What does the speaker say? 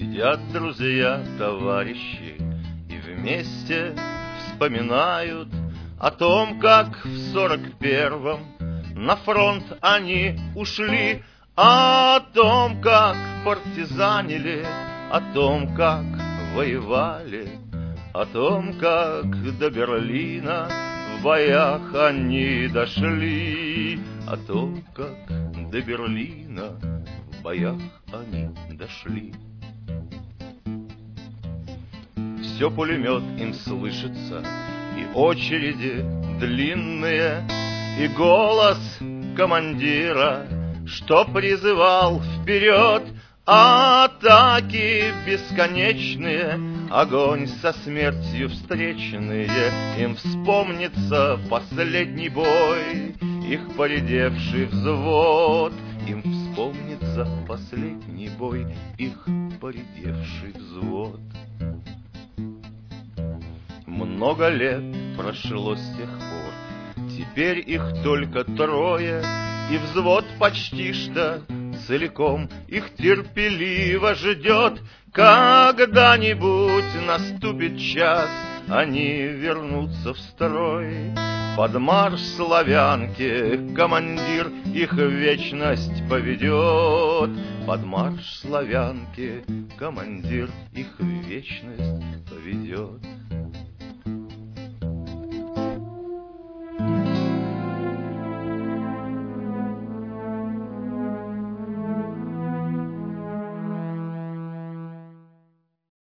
Сидят друзья, товарищи, и вместе вспоминают о том, как в 41-м на фронт они ушли, о том, как партизанили, о том, как воевали, о том, как до Берлина в боях они дошли, о том, как до Берлина в боях они дошли. Все пулемет им слышится, и очереди длинные, и голос командира, что призывал вперед. Атаки бесконечные, огонь со смертью встречные. Им вспомнится последний бой, их поредевший взвод. Им вспомнится последний бой, их поредевший взвод. Много лет прошло с тех пор, теперь их только трое, и взвод почти что целиком их терпеливо ждет. Когда-нибудь наступит час, они вернутся в строй. Под марш славянки командир их в вечность поведет. Под марш славянки командир их в вечность поведет.